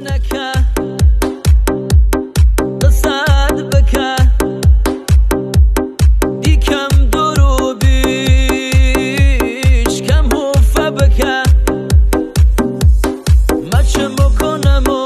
نکه قصد بکه دیکم درو بیش کم حفه بکه مچه مکنم